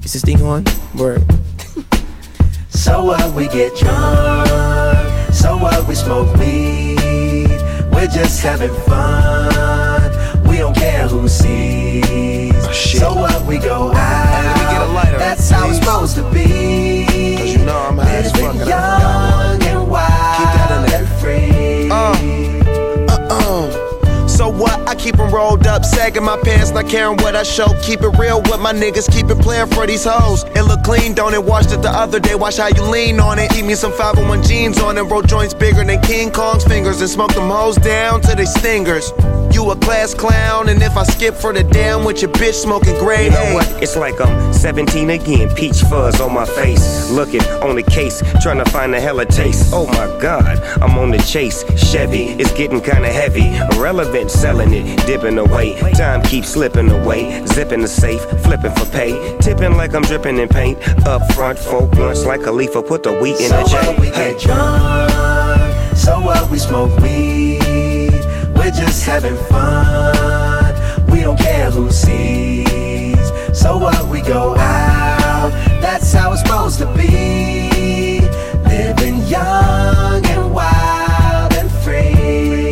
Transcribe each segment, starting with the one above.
Is this thing on? Word. So what, we get drunk. So what, we smoke weed. We're just having fun. We don't care who sees. So what, we go out. That's how it's supposed to be. Cause you know I'm high as fuck. Living young and wild and free. So what? I keep them rolled up, sagging my pants, not caring what I show. Keep it real with my niggas, keep it playing for these hoes. It look clean, don't it? Washed it the other day, watch how you lean on it. Keep me some 501 jeans on and roll joints bigger than King Kong's fingers. And smoke them hoes down to they stingers. You a class clown, and if I skip for the damn with your bitch smoking grade You eh? know what? It's like I'm 17 again, peach fuzz on my face. Looking on the case, trying to find a hella taste. Oh my God, I'm on the chase. Chevy, it's getting kinda heavy. Irrelevant, selling it, dipping away. Time keeps slipping away. Zipping the safe, flipping for pay. Tipping like I'm dripping in paint. Up front, 4 blunts like Khalifa, put the wheat in the So what, we J. get drunk. So what, we smoke weed. We're just having fun. We don't care who sees. So what, we go out. That's how it's supposed to be. Living young and wild and free.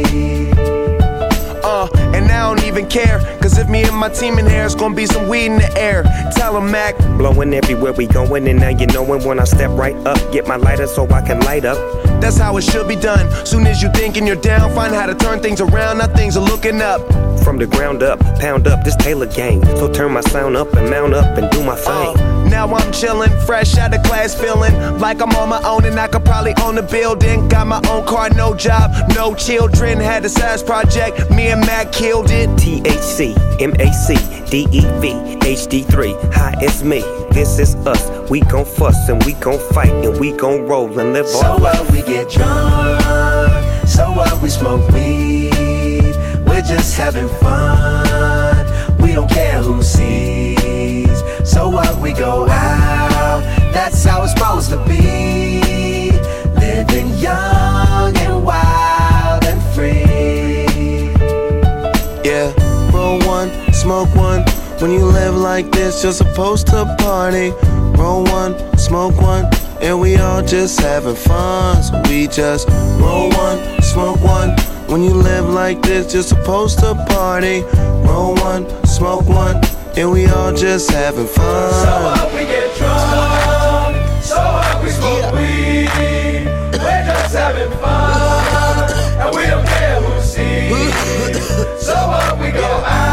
And I don't even care. Cause if me and my team in here, it's gonna be some weed in the air. Tell 'em, Mac. Blowing everywhere we going, and now you knowin' when I step right up. Get my lighter so I can light up. That's how it should be done. Soon as you thinking you're down, find how to turn things around. Now things are looking up. From the ground up, pound up this Taylor gang. So turn my sound up and mount up and do my thing. Now I'm chillin', fresh out of class, feeling like I'm on my own and I could probably own a building. Got my own car, no job, no children. Had a size project, me and Mac killed it. THC, MAC, DEV, HD3, hi, it's me. This is us. We gon' fuss and we gon' fight and we gon' roll and live So our life. what, we get drunk. So what, we smoke weed. We're just having fun. We don't care who sees. So what, we go out. That's how it's supposed to be. Living young and wild and free. Yeah, roll one, smoke one. When you live like this, you're supposed to party. Roll one, smoke one, and we all just having fun. So we just roll one, smoke one. When you live like this, you're supposed to party. Roll one, smoke one, and we all just having fun. So what, we get drunk. So what, we smoke weed. We're just having fun. And we don't care who sees. So what, we go out.